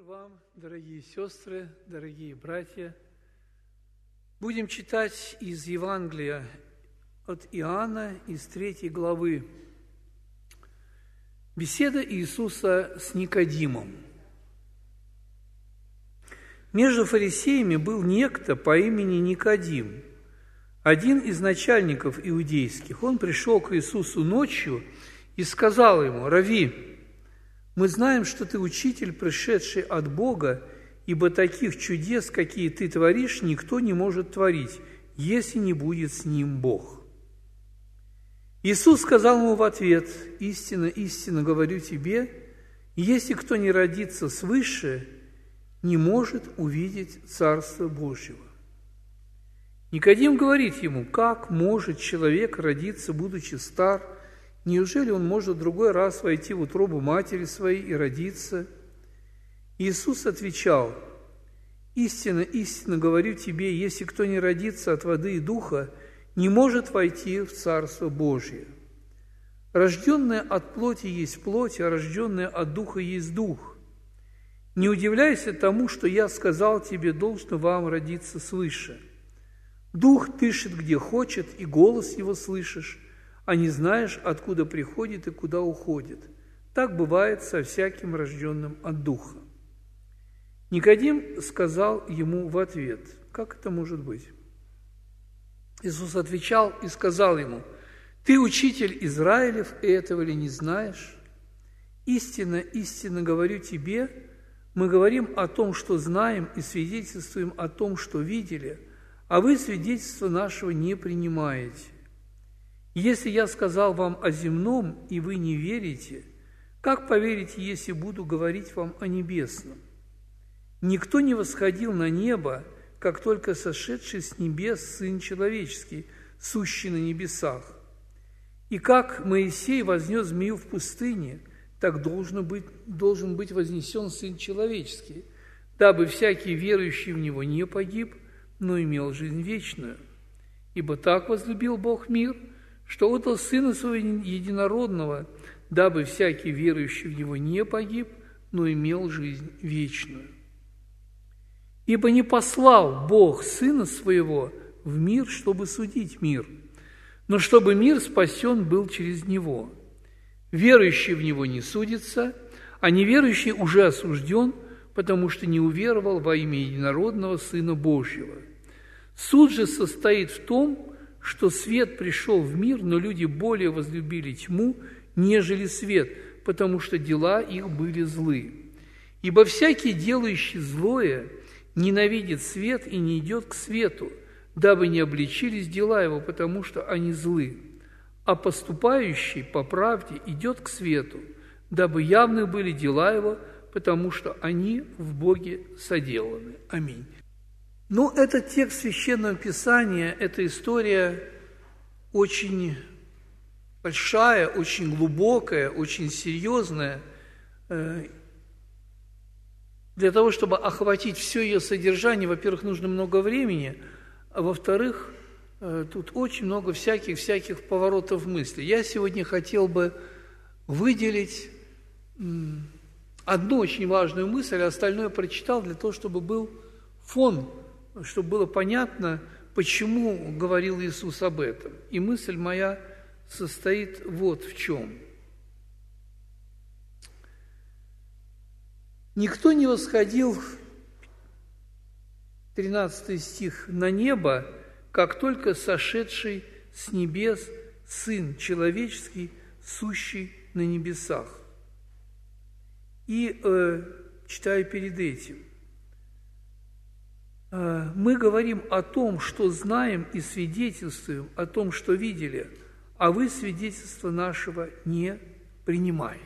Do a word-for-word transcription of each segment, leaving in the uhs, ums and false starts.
Мир вам, дорогие сестры, дорогие братья. Будем читать из Евангелия от Иоанна, из третьей главы. Беседа Иисуса с Никодимом. Между фарисеями был некто по имени Никодим, один из начальников иудейских. Он пришел к Иисусу ночью и сказал ему: «Рави, мы знаем, что ты учитель, пришедший от Бога, ибо таких чудес, какие ты творишь, никто не может творить, если не будет с ним Бог». Иисус сказал ему в ответ: «Истинно, истинно говорю тебе, если кто не родится свыше, не может увидеть Царство Божьего». Никодим говорит ему: «Как может человек родиться, будучи стар? Неужели он может в другой раз войти в утробу матери своей и родиться?» Иисус отвечал: «Истинно, истинно говорю тебе, если кто не родится от воды и духа, не может войти в Царство Божье. Рожденное от плоти есть плоть, а рожденное от духа есть дух. Не удивляйся тому, что я сказал тебе, должно вам родиться свыше. Дух дышит, где хочет, и голос его слышишь, а не знаешь, откуда приходит и куда уходит. Так бывает со всяким рожденным от Духа». Никодим сказал ему в ответ: «Как это может быть?» Иисус отвечал и сказал ему: «Ты учитель Израилев, и этого ли не знаешь? Истинно, истинно говорю тебе, мы говорим о том, что знаем, и свидетельствуем о том, что видели, а вы свидетельства нашего не принимаете. Если я сказал вам о земном, и вы не верите, как поверите, если буду говорить вам о небесном? Никто не восходил на небо, как только сошедший с небес Сын Человеческий, сущий на небесах. И как Моисей вознес змею в пустыне, так должен быть, должен быть вознесен Сын Человеческий, дабы всякий верующий в Него не погиб, но имел жизнь вечную. Ибо так возлюбил Бог мир, что отдал Сына Своего Единородного, дабы всякий верующий в Него не погиб, но имел жизнь вечную. Ибо не послал Бог Сына Своего в мир, чтобы судить мир, но чтобы мир спасен был через Него. Верующий в Него не судится, а неверующий уже осужден, потому что не уверовал во имя Единородного Сына Божьего. Суд же состоит в том, что свет пришел в мир, но люди более возлюбили тьму, нежели свет, потому что дела их были злы. Ибо всякий, делающий злое, ненавидит свет и не идет к свету, дабы не обличились дела его, потому что они злы. А поступающий по правде идет к свету, дабы явны были дела его, потому что они в Боге соделаны». Аминь. Ну, этот текст Священного Писания, эта история очень большая, очень глубокая, очень серьезная. Для того, чтобы охватить все ее содержание, во-первых, нужно много времени, а во-вторых, тут очень много всяких-всяких поворотов мысли. Я сегодня хотел бы выделить одну очень важную мысль, а остальное прочитал для того, чтобы был фон, чтобы было понятно, почему говорил Иисус об этом. И мысль моя состоит вот в чем. «Никто не восходил, тринадцатый стих, на небо, как только сошедший с небес Сын Человеческий, сущий на небесах». И э, читаю перед этим: «Мы говорим о том, что знаем, и свидетельствуем о том, что видели, а вы свидетельства нашего не принимаете».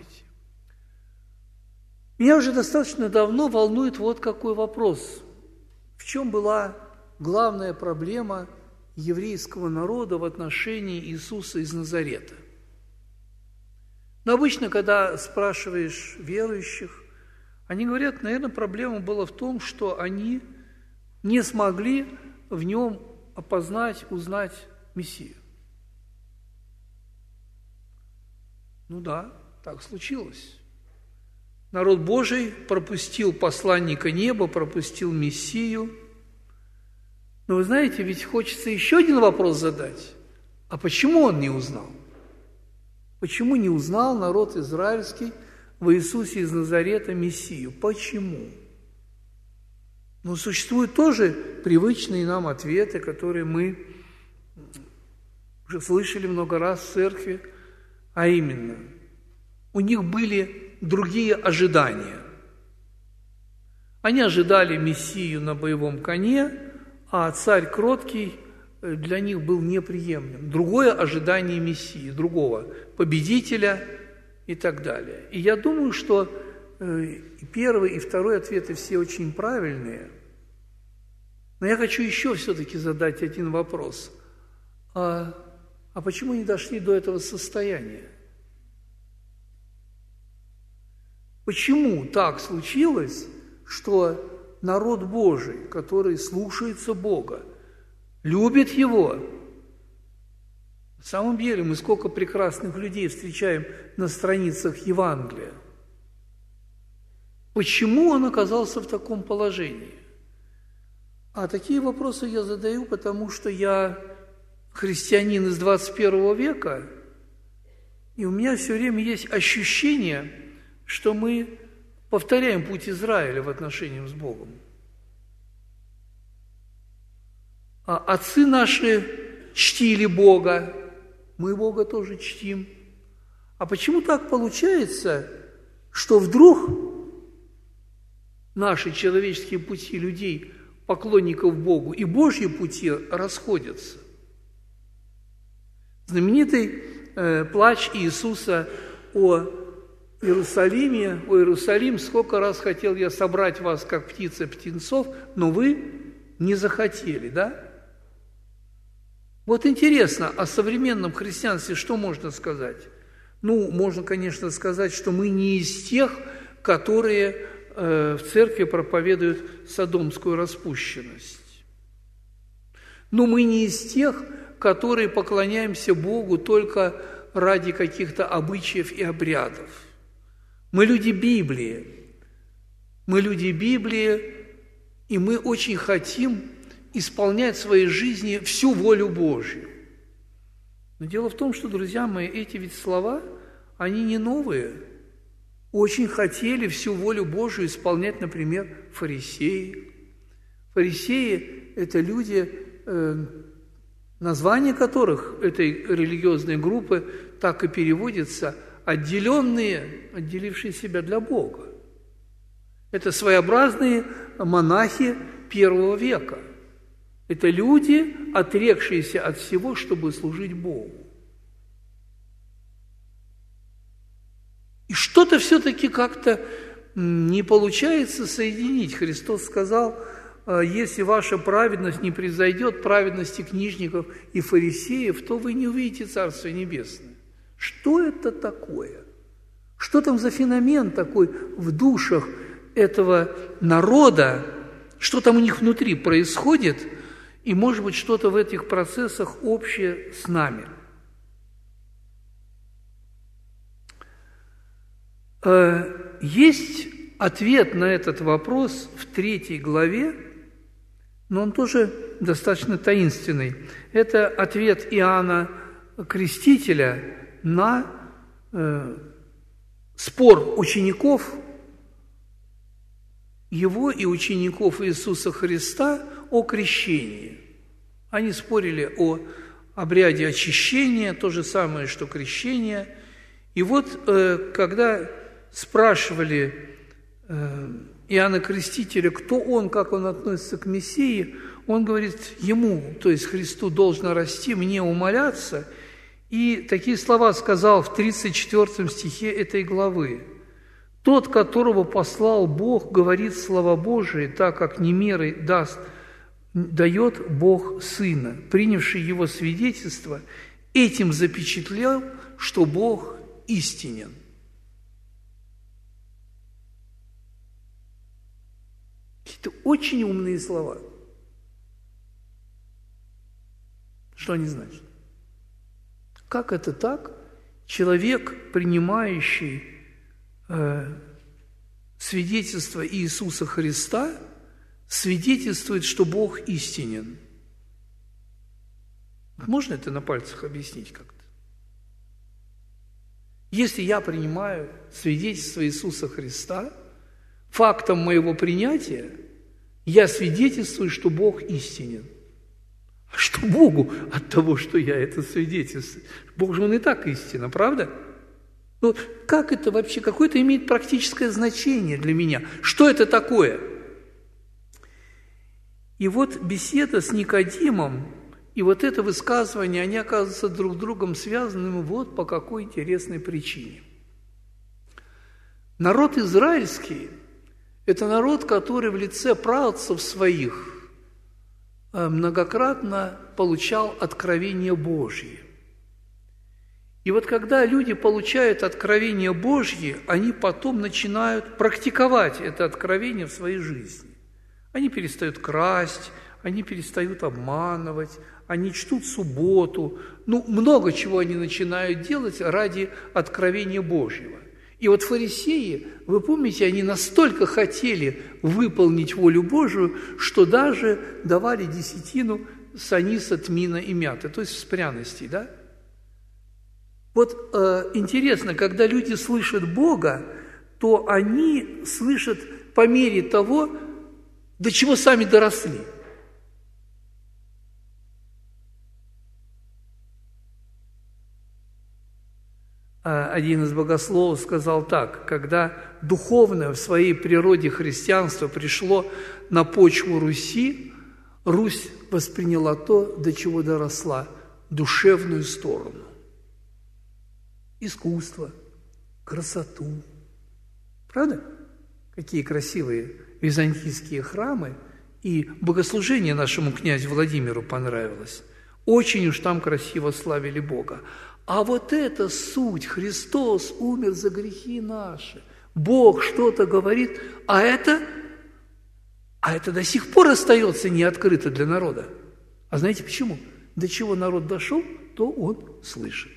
Меня уже достаточно давно волнует вот какой вопрос. В чем была главная проблема еврейского народа в отношении Иисуса из Назарета? Но обычно, когда спрашиваешь верующих, они говорят, наверное, проблема была в том, что они не смогли в нем опознать, узнать Мессию. Ну да, так случилось. Народ Божий пропустил посланника неба, пропустил Мессию. Но вы знаете, ведь хочется еще один вопрос задать. А почему он не узнал? Почему не узнал народ израильский в Иисусе из Назарета Мессию? Почему? Но существуют тоже привычные нам ответы, которые мы уже слышали много раз в церкви, а именно, у них были другие ожидания. Они ожидали Мессию на боевом коне, а царь кроткий для них был неприемлем. Другое ожидание Мессии, другого победителя и так далее. И я думаю, что и первый, и второй ответы все очень правильные. Но я хочу еще все-таки задать один вопрос. А, а почему не дошли до этого состояния? Почему так случилось, что народ Божий, который слушается Бога, любит Его? На самом деле мы сколько прекрасных людей встречаем на страницах Евангелия. Почему он оказался в таком положении? А такие вопросы я задаю, потому что я христианин из двадцать первого века, и у меня все время есть ощущение, что мы повторяем путь Израиля в отношениях с Богом. А отцы наши чтили Бога, мы Бога тоже чтим. А почему так получается, что вдруг наши человеческие пути людей, поклонников Богу, и Божьи пути расходятся? Знаменитый э, плач Иисуса о Иерусалиме, о Иерусалим, сколько раз хотел я собрать вас, как птица птенцов, но вы не захотели, да? Вот интересно, о современном христианстве что можно сказать? Ну, можно, конечно, сказать, что мы не из тех, которые э, в церкви проповедуют содомскую распущенность. Но мы не из тех, которые поклоняемся Богу только ради каких-то обычаев и обрядов. Мы люди Библии. Мы люди Библии, и мы очень хотим исполнять в своей жизни всю волю Божью. Но дело в том, что, друзья мои, эти ведь слова, они не новые. Очень хотели всю волю Божию исполнять, например, фарисеи. Фарисеи – это люди, э, название которых этой религиозной группы так и переводится «отделенные, отделившие себя для Бога». Это своеобразные монахи первого века. Это люди, отрекшиеся от всего, чтобы служить Богу. И что-то все-таки как-то не получается соединить. Христос сказал, если ваша праведность не превзойдет праведности книжников и фарисеев, то вы не увидите Царство Небесное. Что это такое? Что там за феномен такой в душах этого народа? Что там у них внутри происходит? И, может быть, что-то в этих процессах общее с нами. Есть ответ на этот вопрос в третьей главе, но он тоже достаточно таинственный. Это ответ Иоанна Крестителя на э, спор учеников, его и учеников Иисуса Христа о крещении. Они спорили о обряде очищения, то же самое, что крещение. И вот, э, когда спрашивали э, Иоанна Крестителя, кто он, как он относится к Мессии, он говорит, ему, то есть Христу, должно расти, мне умоляться. И такие слова сказал в тридцать четвёртом стихе этой главы. «Тот, которого послал Бог, говорит слова Божии, так как не мерой даст, дает Бог Сына, принявший его свидетельство, этим запечатлел, что Бог истинен». Это очень умные слова. Что они значат? Как это так? Человек, принимающий э, свидетельство Иисуса Христа свидетельствует, что Бог истинен. Можно это на пальцах объяснить как-то? Если я принимаю свидетельство Иисуса Христа, фактом моего принятия я свидетельствую, что Бог истинен. А что Богу от того, что я это свидетельствую? Бог же Он и так истина, правда? Ну, как это вообще? Какое-то имеет практическое значение для меня. Что это такое? И вот беседа с Никодимом и вот это высказывание, они оказываются друг с другом связанными вот по какой интересной причине. Народ израильский – это народ, который в лице праотцев своих многократно получал откровение Божье. И вот когда люди получают откровение Божье, они потом начинают практиковать это откровение в своей жизни. Они перестают красть, они перестают обманывать, они чтут субботу. Ну, много чего они начинают делать ради откровения Божьего. И вот фарисеи, вы помните, они настолько хотели выполнить волю Божию, что даже давали десятину с аниса, тмина и мяты, то есть с пряностей, да? Вот э, интересно, когда люди слышат Бога, то они слышат по мере того, до чего сами доросли. Один из богословов сказал так: когда духовное в своей природе христианство пришло на почву Руси, Русь восприняла то, до чего доросла, душевную сторону. Искусство, красоту. Правда? Какие красивые византийские храмы, и богослужение нашему князю Владимиру понравилось. Очень уж там красиво славили Бога. А вот это суть, Христос умер за грехи наши, Бог что-то говорит, а это, а это до сих пор остается не открыто для народа. А знаете почему? До чего народ дошел, то он слышит.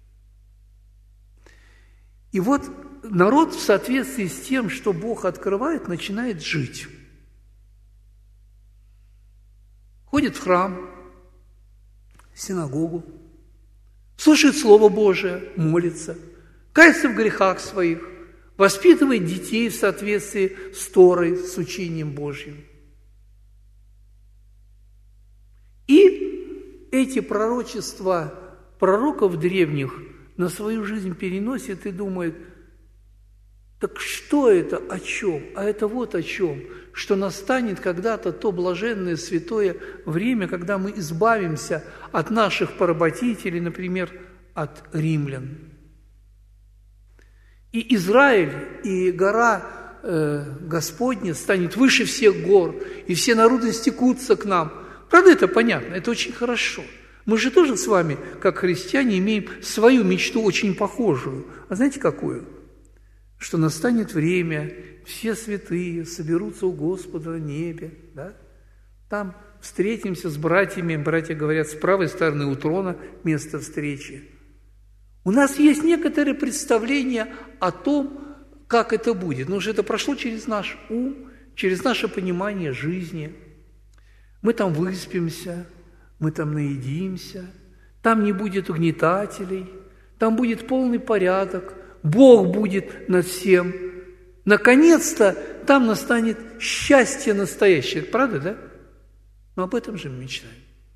И вот народ в соответствии с тем, что Бог открывает, начинает жить. Ходит в храм, в синагогу, слушает Слово Божие, молится, кается в грехах своих, воспитывает детей в соответствии с Торой, с учением Божьим. И эти пророчества пророков древних на свою жизнь переносит и думает: так что это, о чем? А это вот о чем, что настанет когда-то то блаженное святое время, когда мы избавимся от наших поработителей, например, от римлян. И Израиль, и гора э, Господня станет выше всех гор, и все народы стекутся к нам. Правда, это понятно, это очень хорошо. Мы же тоже с вами, как христиане, имеем свою мечту очень похожую. А знаете, какую? Что настанет время, все святые соберутся у Господа на небе, да? Там встретимся с братьями, братья говорят, с правой стороны у трона место встречи. У нас есть некоторые представления о том, как это будет, но уже это прошло через наш ум, через наше понимание жизни. Мы там выспимся, мы там наедимся, там не будет угнетателей, там будет полный порядок, Бог будет над всем. Наконец-то там настанет счастье настоящее. Правда, да? Но об этом же мы мечтаем.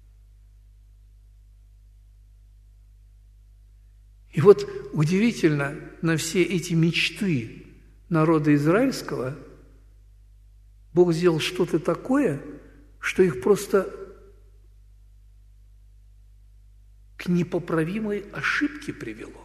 И вот удивительно, на все эти мечты народа израильского Бог сделал что-то такое, что их просто к непоправимой ошибке привело.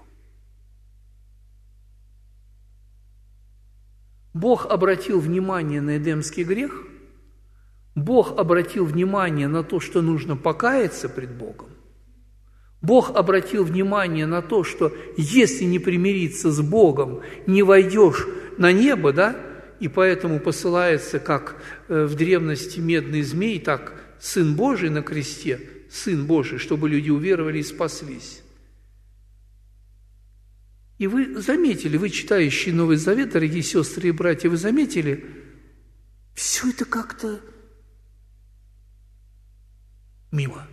Бог обратил внимание на эдемский грех, Бог обратил внимание на то, что нужно покаяться пред Богом, Бог обратил внимание на то, что если не примириться с Богом, не войдешь на небо, да, и поэтому посылается, как в древности медный змей, так Сын Божий на кресте, Сын Божий, чтобы люди уверовали и спаслись. И вы заметили, вы, читающие Новый Завет, дорогие сестры и братья, вы заметили, все это как-то мимо.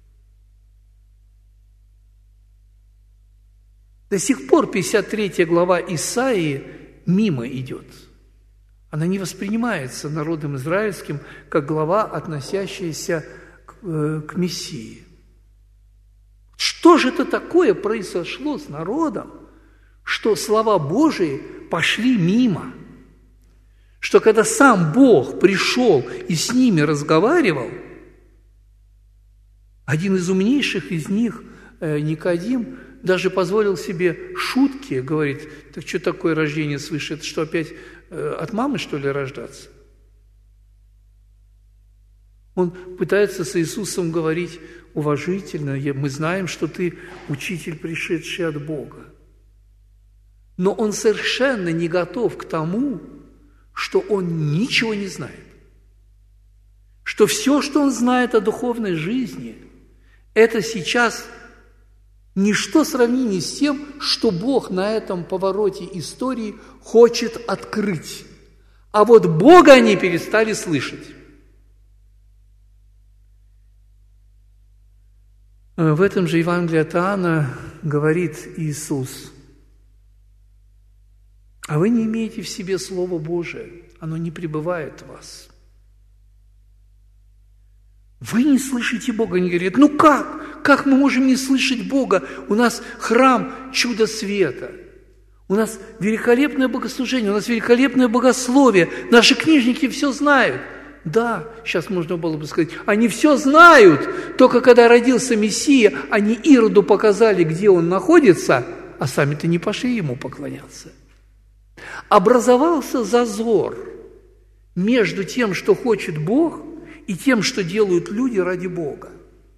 До сих пор пятьдесят третья глава Исаии мимо идет. Она не воспринимается народом израильским как глава, относящаяся к, э, к Мессии. Что же это такое произошло с народом, что слова Божии пошли мимо? Что когда сам Бог пришел и с ними разговаривал, один из умнейших из них, э, Никодим, даже позволил себе шутки, говорит: так что такое рождение свыше? Это что, опять э, от мамы, что ли, рождаться? Он пытается с Иисусом говорить уважительно: мы знаем, что ты учитель, пришедший от Бога. Но он совершенно не готов к тому, что он ничего не знает. Что все, что он знает о духовной жизни, это сейчас ничто в сравнении с тем, что Бог на этом повороте истории хочет открыть. А вот Бога они перестали слышать. В этом же Евангелии от Иоанна говорит Иисус: а вы не имеете в себе Слово Божие, оно не пребывает в вас. Вы не слышите Бога. Они говорят: ну как? Как мы можем не слышать Бога? У нас храм чудо света. У нас великолепное богослужение, у нас великолепное богословие. Наши книжники все знают. Да, сейчас можно было бы сказать, они все знают. Только когда родился Мессия, они Ироду показали, где он находится, а сами-то не пошли ему поклоняться. Образовался зазор между тем, что хочет Бог, и тем, что делают люди ради Бога.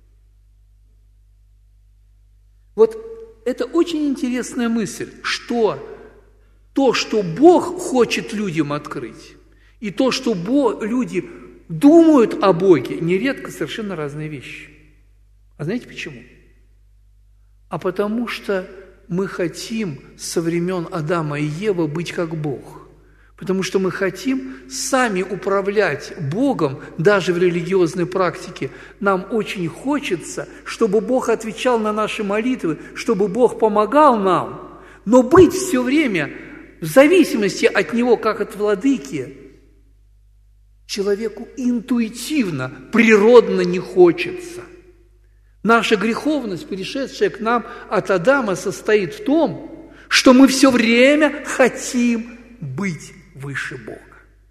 Вот это очень интересная мысль, что то, что Бог хочет людям открыть, и то, что Бог, люди думают о Боге, нередко совершенно разные вещи. А знаете почему? А потому что мы хотим со времен Адама и Евы быть как Бог. Потому что мы хотим сами управлять Богом, даже в религиозной практике. Нам очень хочется, чтобы Бог отвечал на наши молитвы, чтобы Бог помогал нам. Но быть все время в зависимости от Него, как от владыки, человеку интуитивно, природно не хочется. Наша греховность, перешедшая к нам от Адама, состоит в том, что мы все время хотим быть выше Бога.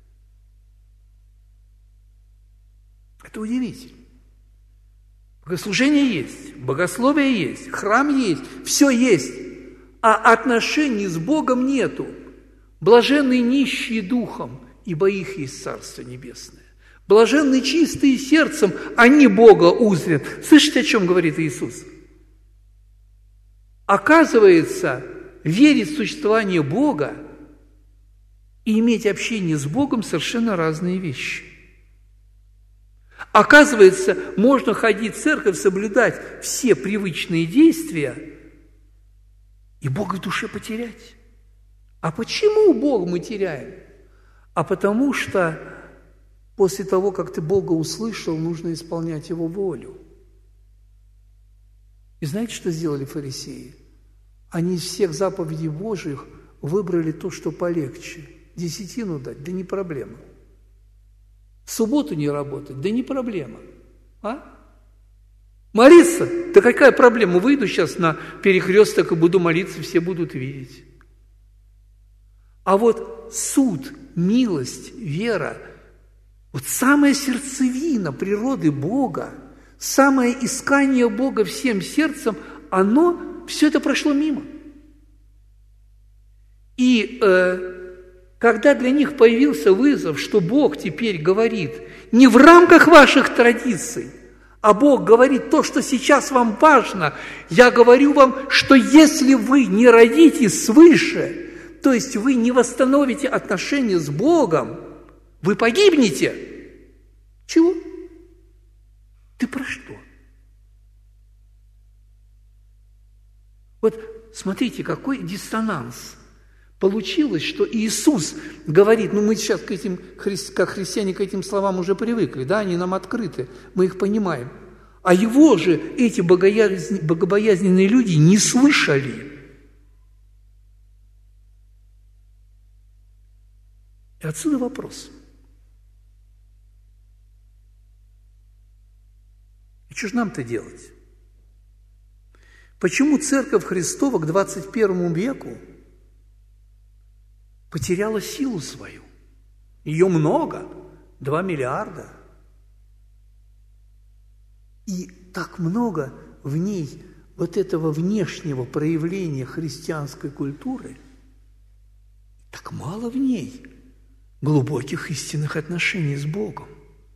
Это удивительно. Богослужение есть, богословие есть, храм есть, все есть, а отношений с Богом нету. Блаженные нищие духом, ибо их есть Царство Небесное. Блаженные чистые сердцем, они Бога узрят. Слышите, о чем говорит Иисус? Оказывается, верить в существование Бога и иметь общение с Богом совершенно разные вещи. Оказывается, можно ходить в церковь, соблюдать все привычные действия и Бога в душе потерять. А почему Бога мы теряем? А потому что после того, как ты Бога услышал, нужно исполнять Его волю. И знаете, что сделали фарисеи? Они из всех заповедей Божьих выбрали то, что полегче. Десятину дать, да не проблема. В субботу не работать, да не проблема. А? Молиться, да какая проблема? Выйду сейчас на перекресток и буду молиться, все будут видеть. А вот суд, милость, вера, вот самая сердцевина природы Бога, самое искание Бога всем сердцем, оно, все это прошло мимо. И э, когда для них появился вызов, что Бог теперь говорит не в рамках ваших традиций, а Бог говорит то, что сейчас вам важно, я говорю вам, что если вы не родитесь свыше, то есть вы не восстановите отношения с Богом, вы погибнете. Чего? Ты про что? Вот смотрите, какой диссонанс. Получилось, что Иисус говорит, ну мы сейчас к этим, как христиане к этим словам уже привыкли, да, они нам открыты, мы их понимаем. А его же эти богобоязненные люди не слышали. И отсюда вопрос. И что же нам-то делать? Почему Церковь Христова к двадцать первому веку потеряла силу свою? Ее много, два миллиарда. И так много в ней вот этого внешнего проявления христианской культуры, так мало в ней глубоких истинных отношений с Богом.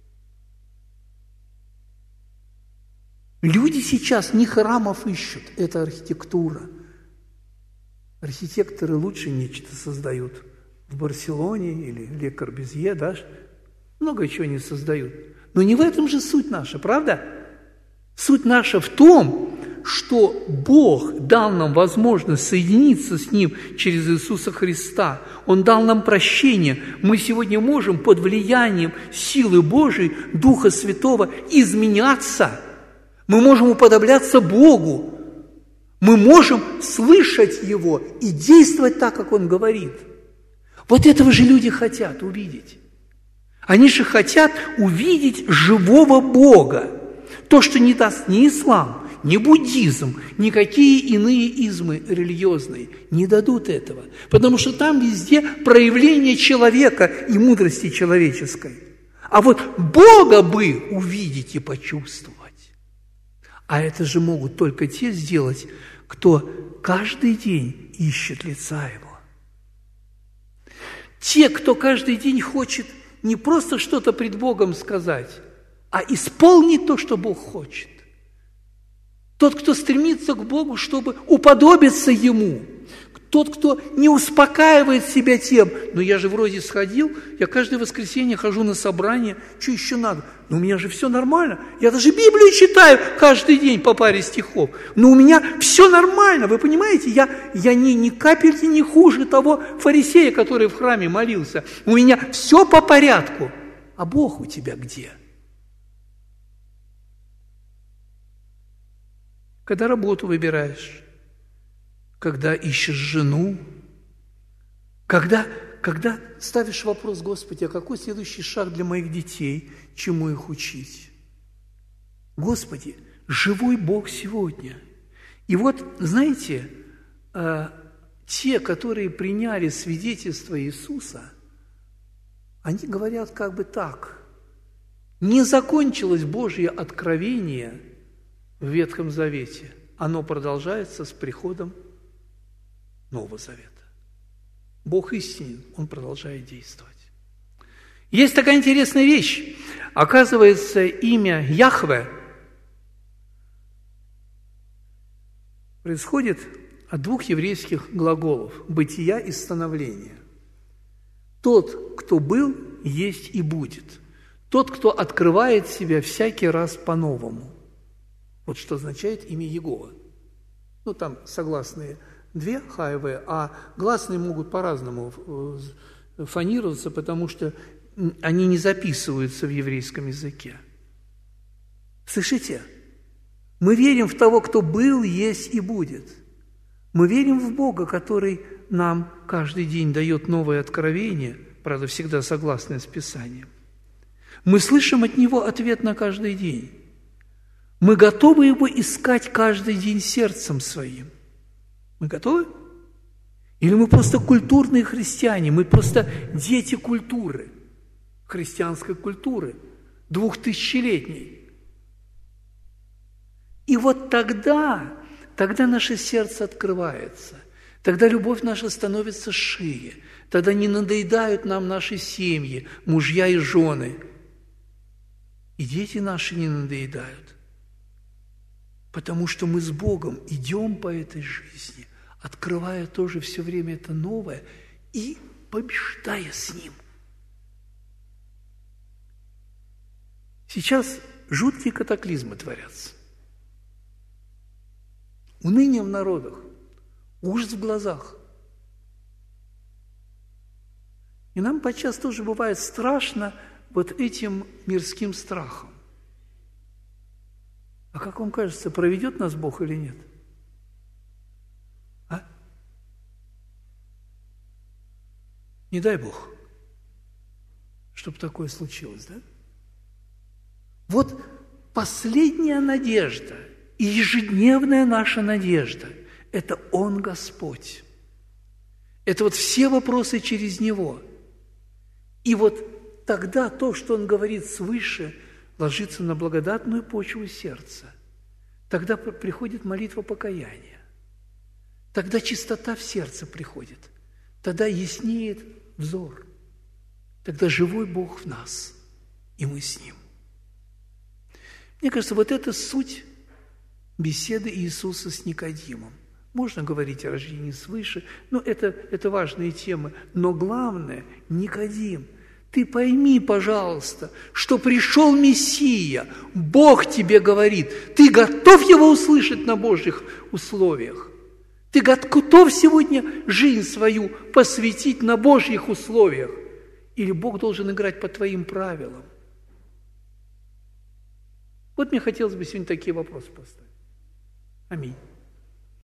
Люди сейчас не храмов ищут, это архитектура. Архитекторы лучше нечто создают в Барселоне или Ле Корбюзье, да? Много чего не создают. Но не в этом же суть наша, правда? Суть наша в том, что Бог дал нам возможность соединиться с Ним через Иисуса Христа. Он дал нам прощение. Мы сегодня можем под влиянием силы Божией, Духа Святого изменяться. Мы можем уподобляться Богу. Мы можем слышать Его и действовать так, как Он говорит. Вот этого же люди хотят увидеть. Они же хотят увидеть живого Бога. То, что не даст ни ислам, ни буддизм, никакие иные измы религиозные не дадут этого. Потому что там везде проявление человека и мудрости человеческой. А вот Бога бы увидеть и почувствовать. А это же могут только те сделать, кто каждый день ищет лица Его. Те, кто каждый день хочет не просто что-то пред Богом сказать, а исполнить то, что Бог хочет. Тот, кто стремится к Богу, чтобы уподобиться Ему. Тот, кто не успокаивает себя тем, ну я же вроде сходил, я каждое воскресенье хожу на собрание, что еще надо? Ну у меня же все нормально, я даже Библию читаю каждый день по паре стихов, но у меня все нормально, вы понимаете, я, я ни, ни капельки не хуже того фарисея, который в храме молился, у меня все по порядку, а Бог у тебя где? Когда работу выбираешь, когда ищешь жену, когда, когда ставишь вопрос: Господи, а какой следующий шаг для моих детей, чему их учить? Господи, живой Бог сегодня. И вот, знаете, э, те, которые приняли свидетельство Иисуса, они говорят как бы так: не закончилось Божье откровение в Ветхом Завете, оно продолжается с приходом Нового Завета. Бог истинен, Он продолжает действовать. Есть такая интересная вещь. Оказывается, имя Яхве происходит от двух еврейских глаголов – бытия и становления. Тот, кто был, есть и будет. Тот, кто открывает себя всякий раз по-новому. Вот что означает имя Егова. Ну, там согласные две хайве, а гласные могут по-разному фонироваться, потому что они не записываются в еврейском языке. Слышите? Мы верим в того, кто был, есть и будет. Мы верим в Бога, который нам каждый день дает новое откровение, правда, всегда согласное с Писанием. Мы слышим от Него ответ на каждый день. Мы готовы Его искать каждый день сердцем своим. Мы готовы? Или мы просто культурные христиане, мы просто дети культуры, христианской культуры, двухтысячелетней. И вот тогда, тогда наше сердце открывается, тогда любовь наша становится шире, тогда не надоедают нам наши семьи, мужья и жены, и дети наши не надоедают, потому что мы с Богом идем по этой жизни, открывая тоже все время это новое и побеждая с Ним. Сейчас жуткие катаклизмы творятся. Уныние в народах, ужас в глазах. И нам подчас тоже бывает страшно вот этим мирским страхом. А как вам кажется, проведет нас Бог или нет? А? Не дай Бог, чтобы такое случилось, да? Вот последняя надежда и ежедневная наша надежда – это Он Господь. Это вот все вопросы через Него. И вот тогда то, что Он говорит свыше, ложится на благодатную почву сердца. Тогда приходит молитва покаяния. Тогда чистота в сердце приходит. Тогда яснеет взор. Тогда живой Бог в нас, и мы с Ним. Мне кажется, вот это суть беседы Иисуса с Никодимом. Можно говорить о рождении свыше, но это, это важные темы. Но главное, Никодим, ты пойми, пожалуйста, что пришел Мессия, Бог тебе говорит, ты готов Его услышать на Божьих условиях? Ты готов сегодня жизнь свою посвятить на Божьих условиях? Или Бог должен играть по твоим правилам? Вот мне хотелось бы сегодня такие вопросы поставить. Аминь.